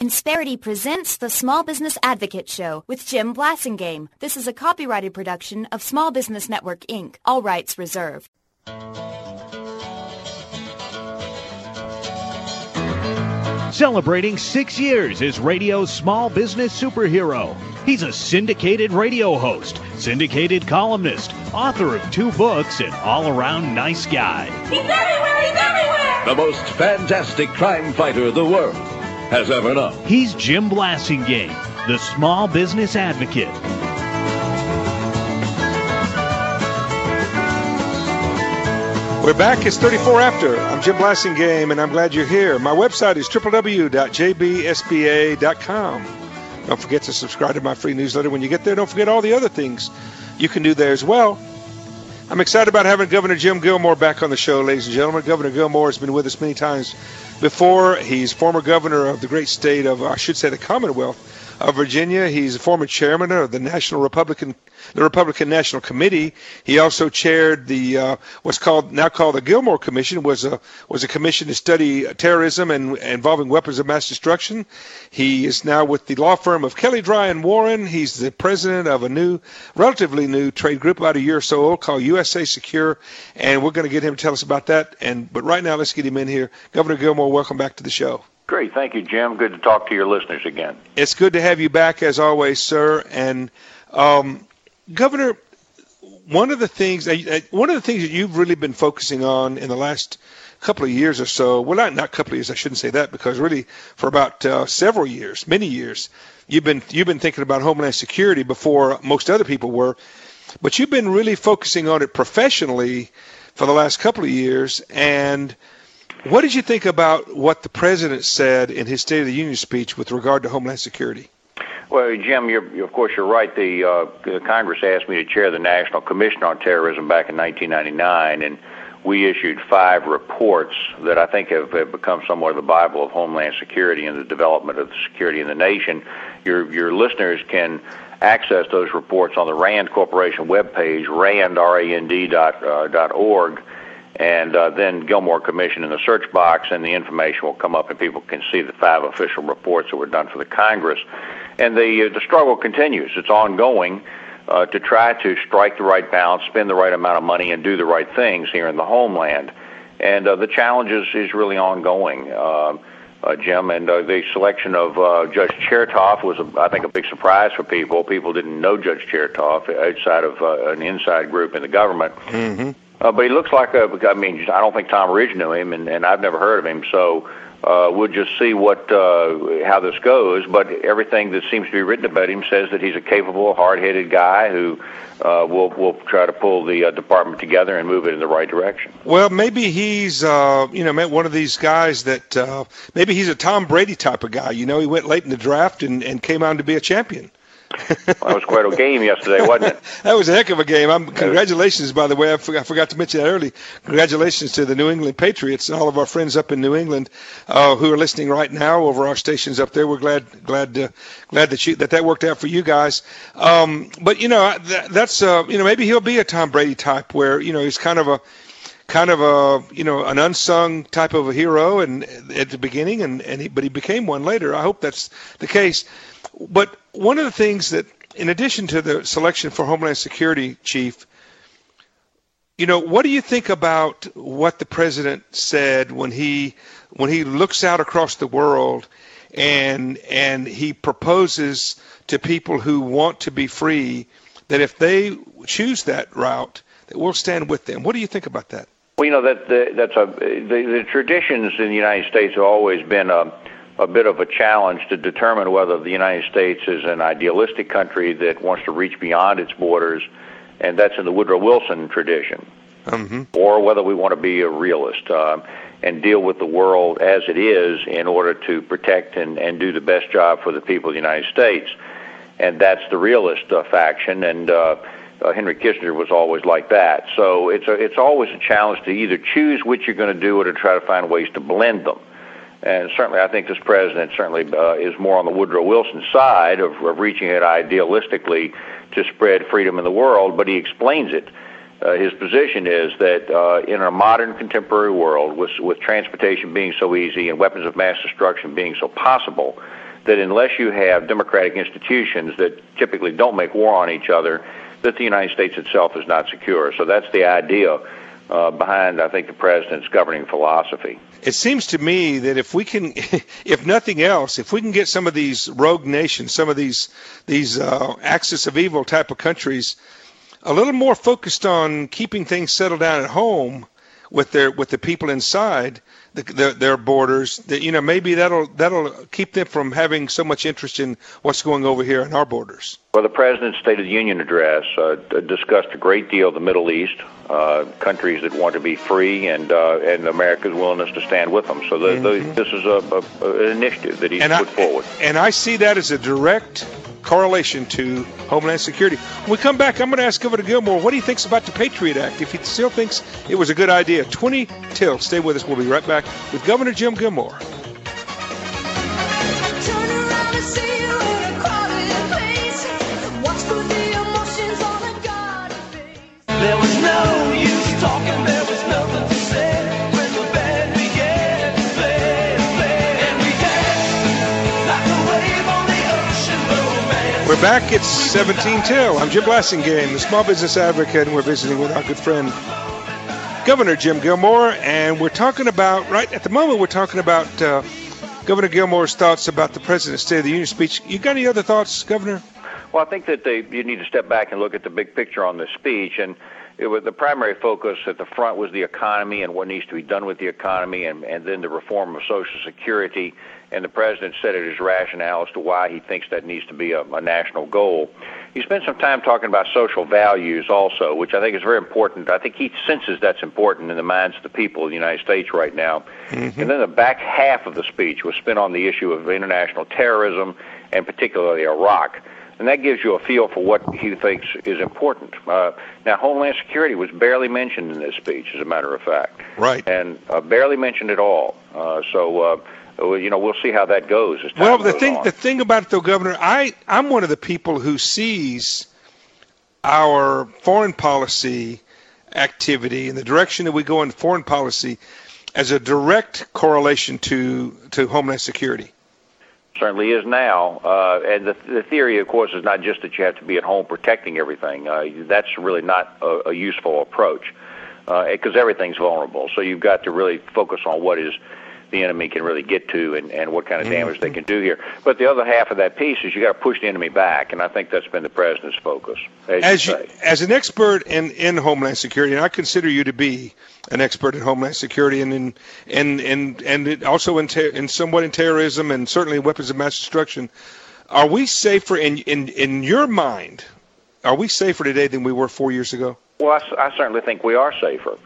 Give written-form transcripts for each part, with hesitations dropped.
Insperity presents the Small Business Advocate Show with Jim Blasingame. This is a copyrighted production of Small Business Network, Inc., all rights reserved. Celebrating 6 years as radio's small business superhero. He's a syndicated radio host, syndicated columnist, author of 2 books, and all-around nice guy. He's everywhere! He's everywhere! The most fantastic crime fighter the world has ever known. He's Jim Blasingame, the small business advocate. We're back. It's 34 after. I'm Jim Blasingame, and I'm glad you're here. My website is www.jbsba.com. Don't forget to subscribe to my free newsletter when you get there. Don't forget all the other things you can do there as well. I'm excited about having Governor Jim Gilmore back on the show, ladies and gentlemen. Governor Gilmore has been with us many times before. He's former governor of the great state of, I should say, the Commonwealth of Virginia. He's a former chairman of the Republican National Committee. He also chaired the what's now called the Gilmore Commission. Was a commission to study terrorism and involving weapons of mass destruction. He is now with the law firm of Kelly Dry and Warren. He's the president of a relatively new trade group, about a year or so old, called USA Secure, and we're going to get him to tell us about that. But right now, let's get him in here. Governor Gilmore, welcome back to the show. Great. Thank you, Jim. Good to talk to your listeners again. It's good to have you back, as always, sir. And Governor, one of the things that you've really been focusing on in the last couple of years or so, well, not couple of years, I shouldn't say that, because really for about several years, many years, you've been thinking about Homeland Security before most other people were, but you've been really focusing on it professionally for the last couple of years. And what did you think about what the president said in his State of the Union speech with regard to Homeland Security? Well, Jim, of course, you're right. The Congress asked me to chair the National Commission on Terrorism back in 1999, and we issued 5 reports that I think have become somewhat of the Bible of Homeland Security and the development of the security in the nation. Your listeners can access those reports on the RAND Corporation webpage, rand.org, and then Gilmore Commission in the search box, and the information will come up, and people can see the 5 official reports that were done for the Congress. And the struggle continues. It's ongoing to try to strike the right balance, spend the right amount of money, and do the right things here in the homeland. And the challenge is really ongoing, Jim. And the selection of Judge Chertoff was, I think, a big surprise for people. People didn't know Judge Chertoff outside of an inside group in the government. Mm-hmm. But he looks like I don't think Tom Ridge knew him, and I've never heard of him. So we'll just see how this goes. But everything that seems to be written about him says that he's a capable, hard-headed guy who will try to pull the department together and move it in the right direction. Well, maybe he's one of these guys that maybe he's a Tom Brady type of guy. He went late in the draft and came on to be a champion. Well, that was quite a game yesterday, wasn't it? That was a heck of a game. Congratulations, by the way. I forgot to mention that early. Congratulations to the New England Patriots and all of our friends up in New England who are listening right now over our stations up there. We're glad that worked out for you guys. But that's maybe he'll be a Tom Brady type where he's kind of a an unsung type of a hero and at the beginning, but he became one later. I hope that's the case. But one of the things that, in addition to the selection for Homeland Security chief, what do you think about what the president said when he looks out across the world and he proposes to people who want to be free that if they choose that route, that we'll stand with them? What do you think about that? Well, the traditions in the United States have always been a bit of a challenge to determine whether the United States is an idealistic country that wants to reach beyond its borders, and that's in the Woodrow Wilson tradition, or whether we want to be a realist and deal with the world as it is in order to protect and do the best job for the people of the United States. And that's the realist faction, and Henry Kissinger was always like that. So it's always a challenge to either choose which you're going to do or to try to find ways to blend them. And certainly I think this president is more on the Woodrow Wilson side of reaching it idealistically to spread freedom in the world, but he explains it. His position is that in a modern contemporary world, with transportation being so easy and weapons of mass destruction being so possible, that unless you have democratic institutions that typically don't make war on each other, that the United States itself is not secure. So that's the idea behind, I think, the president's governing philosophy. It seems to me that if we can, if nothing else, if we can get some of these rogue nations, some of these axis of evil type of countries, a little more focused on keeping things settled down at home with the people inside their borders, that maybe that'll keep them from having so much interest in what's going over here on our borders. Well, the President's State of the Union address discussed a great deal the Middle East, countries that want to be free, and America's willingness to stand with them. So this is an initiative that he's put forward. And I see that as a direct correlation to Homeland Security. When we come back, I'm going to ask Governor Gilmore what he thinks about the Patriot Act, if he still thinks it was a good idea. 20 till. Stay with us. We'll be right back with Governor Jim Gilmore. There was no use talking, there was nothing to say when the band began to play, and we danced like a wave on the ocean, romance. We're back. It's 17 till. I'm Jim Blassingame, the small business advocate, and we're visiting with our good friend Governor Jim Gilmore, and we're talking about, right at the moment, we're talking about Governor Gilmore's thoughts about the President's State of the Union speech. You got any other thoughts, Governor? Well, I think that you need to step back and look at the big picture on this speech, and the primary focus at the front was the economy and what needs to be done with the economy, and then the reform of Social Security, and the President said it his rationale as to why he thinks that needs to be a national goal. He spent some time talking about social values also, which I think is very important. I think he senses that's important in the minds of the people of the United States right now. Mm-hmm. And then the back half of the speech was spent on the issue of international terrorism, and particularly Iraq. And that gives you a feel for what he thinks is important. Now, Homeland Security was barely mentioned in this speech, as a matter of fact. Right. And barely mentioned at all. So we'll see how that goes as time goes on. The thing about it, though, Governor, I'm one of the people who sees our foreign policy activity and the direction that we go in foreign policy as a direct correlation to Homeland Security. Certainly is now, and the theory, of course, is not just that you have to be at home protecting everything. That's really not a useful approach, because everything's vulnerable. So you've got to really focus on what is the enemy can really get to, and what kind of damage they can do here. But the other half of that piece is you got to push the enemy back, and I think that's been the President's focus. As an expert in Homeland Security, and I consider you to be an expert in Homeland Security, and also in somewhat in terrorism, and certainly weapons of mass destruction, are we safer in your mind? Are we safer today than we were 4 years ago? Well, I certainly think we are safer.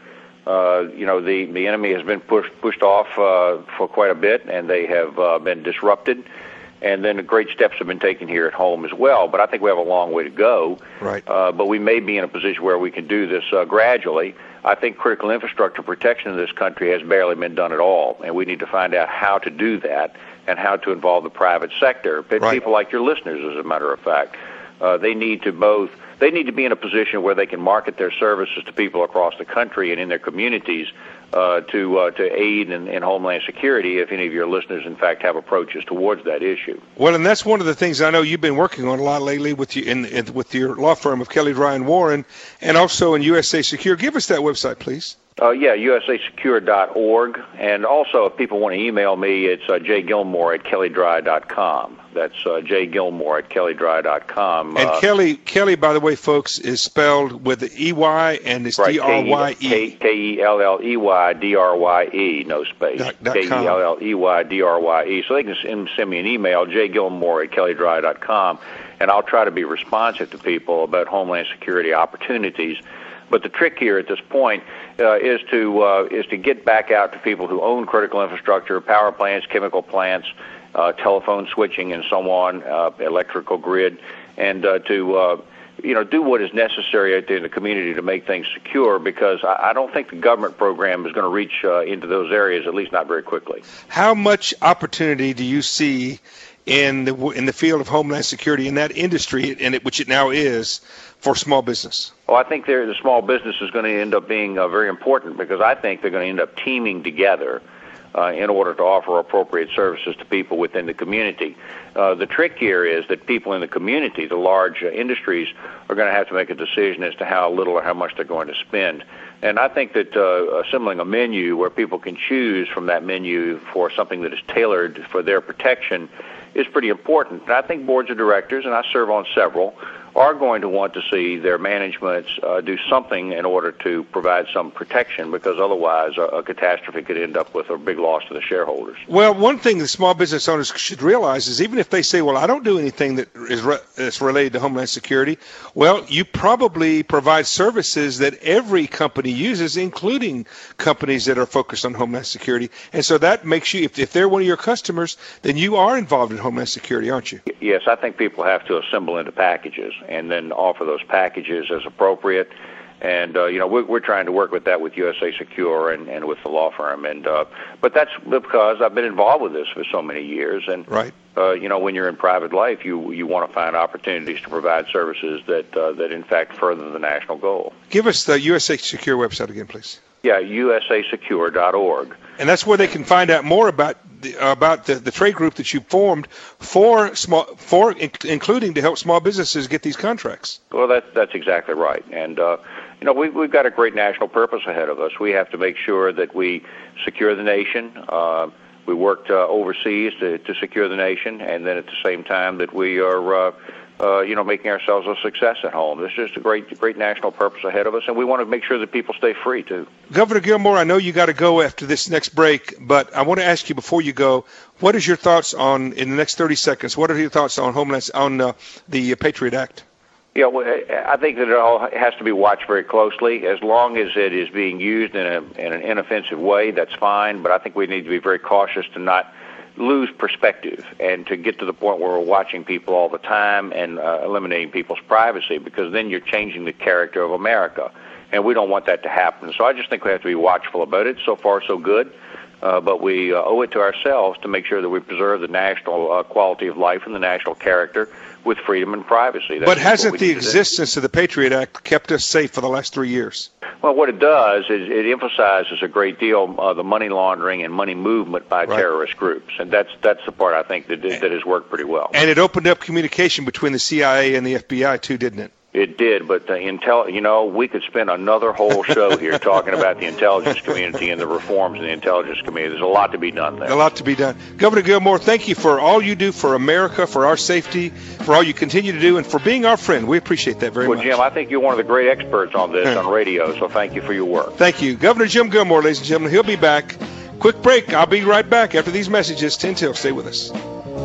The enemy has been pushed off for quite a bit, and they have been disrupted. And then great steps have been taken here at home as well. But I think we have a long way to go. Right. But we may be in a position where we can do this gradually. I think critical infrastructure protection in this country has barely been done at all, and we need to find out how to do that and how to involve the private sector. Right. People like your listeners, as a matter of fact, they need to be in a position where they can market their services to people across the country and in their communities to aid in Homeland Security, if any of your listeners, in fact, have approaches towards that issue. Well, and that's one of the things I know you've been working on a lot lately with with your law firm of Kelly Dry and Warren, and also in USA Secure. Give us that website, please. USAsecure.org, and also if people want to email me, it's jgilmore@kellydry.com. That's jgilmore@kellydry.com. And Kelly, by the way, folks, is spelled with the EY, and it's right, DRYE. KELLEYDRYE, no space. KELLEYDRYE. So they can send me an email, jgilmore@kellydry.com, and I'll try to be responsive to people about Homeland Security opportunities. But the trick here at this point is to get back out to people who own critical infrastructure, power plants, chemical plants, telephone switching, and so on, electrical grid, and to do what is necessary out there in the community to make things secure. Because I don't think the government program is going to reach into those areas, at least not very quickly. How much opportunity do you see in the field of Homeland Security in that industry, which it now is, for small business? Well, I think the small business is going to end up being very important, because I think they're going to end up teaming together in order to offer appropriate services to people within the community. The trick here is that people in the community, the large industries, are going to have to make a decision as to how little or how much they're going to spend. And I think that assembling a menu where people can choose from that menu for something that is tailored for their protection is pretty important. And I think boards of directors, and I serve on several, are going to want to see their managements do something in order to provide some protection, because otherwise a catastrophe could end up with a big loss to the shareholders. Well, one thing the small business owners should realize is even if they say, well, I don't do anything that is related to Homeland Security, well, you probably provide services that every company uses, including companies that are focused on Homeland Security. And so that makes you, if they're one of your customers, then you are involved in Homeland Security, aren't you? Yes, I think people have to assemble into packages and then offer those packages as appropriate. And, we're trying to work with that with USA Secure and with the law firm. And but that's because I've been involved with this for so many years. And, right. When you're in private life, you want to find opportunities to provide services that in fact, further the national goal. Give us the USA Secure website again, please. Yeah, usasecure.org. And that's where they can find out more about the trade group that you formed including to help small businesses get these contracts. Well, that's exactly right. And we've got a great national purpose ahead of us. We have to make sure that we secure the nation. We worked overseas to secure the nation, and then at the same time that we are making ourselves a success at home. This is just a great national purpose ahead of us, and we want to make sure that people stay free, too. Governor Gilmore, I know you got to go after this next break, but I want to ask you before you go, what is your thoughts in the next 30 seconds, what are your thoughts on the Patriot Act? Yeah, well, I think that it all has to be watched very closely. As long as it is being used in an inoffensive way, that's fine, but I think we need to be very cautious to not lose perspective and to get to the point where we're watching people all the time and eliminating people's privacy, because then you're changing the character of America, and we don't want that to happen. So I just think we have to be watchful about it. So far, so good, but we owe it to ourselves to make sure that we preserve the national quality of life and the national character with freedom and privacy. But hasn't the existence of the Patriot Act kept us safe for the last 3 years? Well, what it does is it emphasizes a great deal the money laundering and money movement by terrorist groups, and that's the part I think that has worked pretty well. And it opened up communication between the CIA and the FBI too, didn't it? It did, but we could spend another whole show here talking about the intelligence community and the reforms in the intelligence community. There's a lot to be done there. A lot to be done. Governor Gilmore, thank you for all you do for America, for our safety, for all you continue to do, and for being our friend. We appreciate that very much. Well, Jim, I think you're one of the great experts on this on radio, so thank you for your work. Thank you. Governor Jim Gilmore, ladies and gentlemen. He'll be back. Quick break. I'll be right back after these messages. 10 till. Stay with us.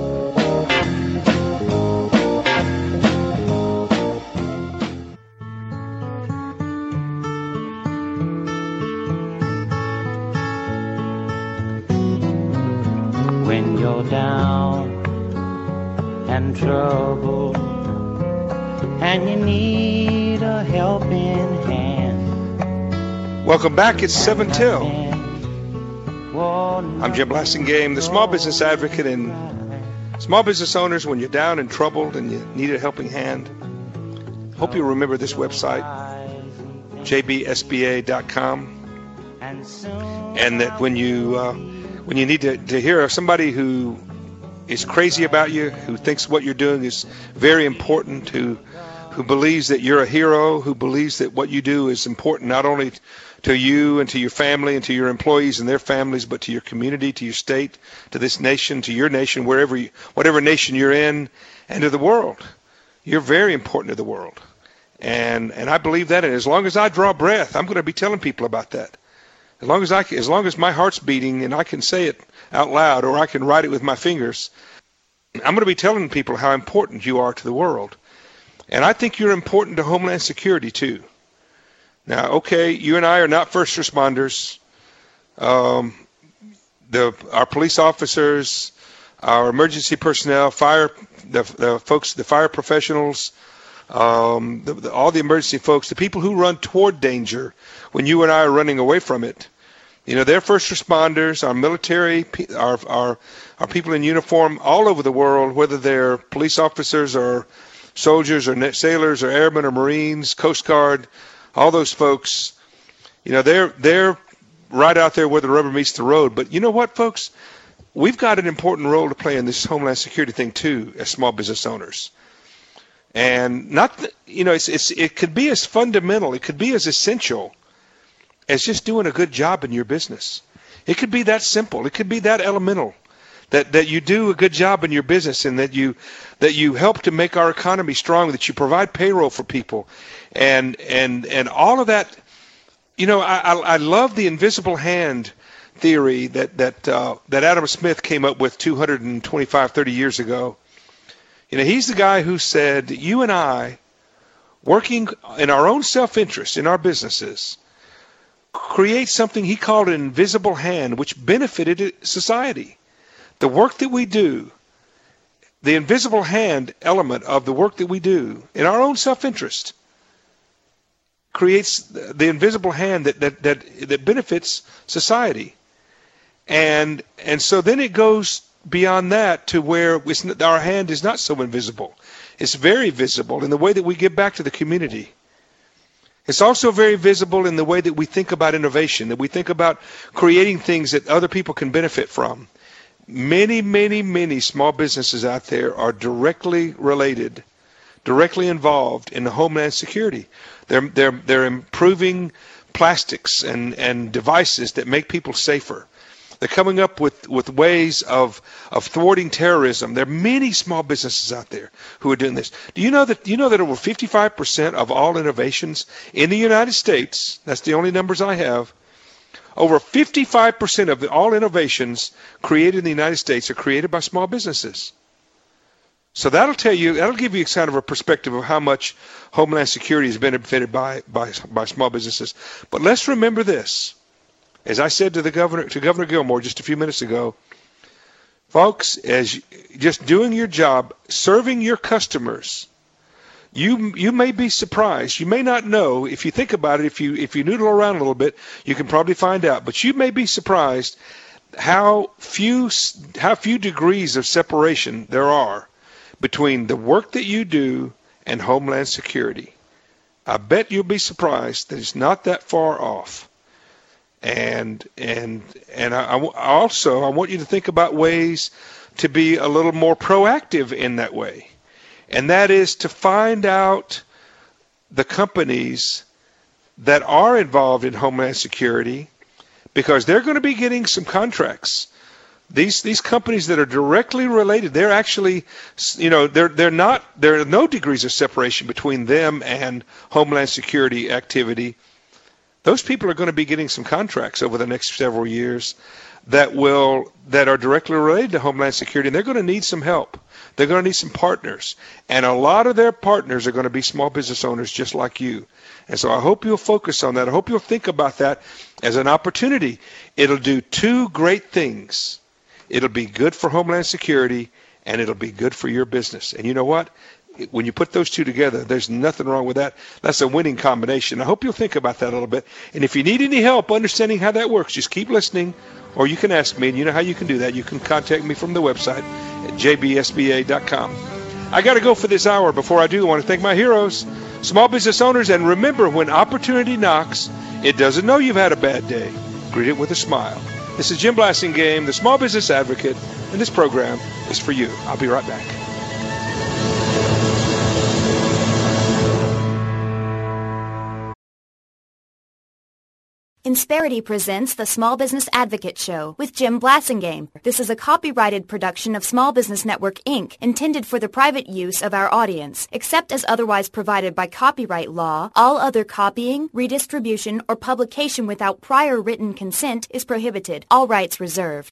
When you're down and troubled and you need a helping hand. Welcome back. It's 7 till. I'm Jim Blasingame, the small business advocate, and small business owners, when you're down and troubled and you need a helping hand, hope you remember this website, jbsba.com, and that when you need to hear of somebody who is crazy about you, who thinks what you're doing is very important, who believes that you're a hero, who believes that what you do is important not only to you and to your family and to your employees and their families, but to your community, to your state, to this nation, to your nation, whatever nation you're in, and to the world. You're very important to the world. And I believe that, and as long as I draw breath, I'm going to be telling people about that. As long as my heart's beating and I can say it out loud or I can write it with my fingers, I'm going to be telling people how important you are to the world. And I think you're important to Homeland Security too. Now, okay, you and I are not first responders. Our police officers, our emergency personnel, the fire professionals, all the emergency folks, the people who run toward danger when you and I are running away from it. They're first responders, our military, our people in uniform all over the world, whether they're police officers or soldiers or sailors or airmen or Marines, Coast Guard, all those folks, they're right out there where the rubber meets the road. But you know what, folks? We've got an important role to play in this Homeland Security thing, too, as small business owners. And it could be as fundamental, it could be as essential as just doing a good job in your business. It could be that simple. It could be that elemental, that you do a good job in your business and that you help to make our economy strong, that you provide payroll for people, and all of that. I love the invisible hand theory that Adam Smith came up with 30 years ago. He's the guy who said that you and I, working in our own self-interest in our businesses, create something he called an invisible hand which benefited society. The work that we do, the invisible hand element of the work that we do in our own self-interest, creates the invisible hand that benefits society. And so then it goes beyond that to where our hand is not so invisible. It's very visible in the way that we give back to the community. It's also very visible in the way that we think about innovation, that we think about creating things that other people can benefit from. Many, many, many small businesses out there are directly related, directly involved in the Homeland Security. They're improving plastics and devices that make people safer. They're coming up with ways of thwarting terrorism. There are many small businesses out there who are doing this. Do you know that over 55% of all innovations in the United States, that's the only numbers I have, over 55% of all innovations created in the United States are created by small businesses. So that'll give you kind of a perspective of how much Homeland Security has benefited by small businesses. But let's remember this. As I said to Governor Gilmore just a few minutes ago, folks, as just doing your job, serving your customers, you may be surprised. You may not know. If you think about it, if you noodle around a little bit, you can probably find out. But you may be surprised how few degrees of separation there are between the work that you do and Homeland Security. I bet you'll be surprised that it's not that far off. And I want you to think about ways to be a little more proactive in that way. And that is to find out the companies that are involved in Homeland Security, because they're going to be getting some contracts. These companies that are directly related, they're actually, there are no degrees of separation between them and Homeland Security activity. Those people are going to be getting some contracts over the next several years that are directly related to Homeland Security, and they're going to need some help. They're going to need some partners, and a lot of their partners are going to be small business owners just like you. And so I hope you'll focus on that. I hope you'll think about that as an opportunity. It'll do two great things. It'll be good for Homeland Security, and it'll be good for your business. And you know what? When you put those two together, there's nothing wrong with that. That's a winning combination. I hope you'll think about that a little bit. And if you need any help understanding how that works, just keep listening, or you can ask me, and you know how you can do that. You can contact me from the website at jbsba.com. I got to go for this hour. Before I do, I want to thank my heroes, small business owners, and remember, when opportunity knocks, it doesn't know you've had a bad day. Greet it with a smile. This is Jim Blasingame, the Small Business Advocate, and this program is for you. I'll be right back. Insperity presents the Small Business Advocate Show with Jim Blasingame. This is a copyrighted production of Small Business Network, Inc., intended for the private use of our audience. Except as otherwise provided by copyright law, all other copying, redistribution, or publication without prior written consent is prohibited. All rights reserved.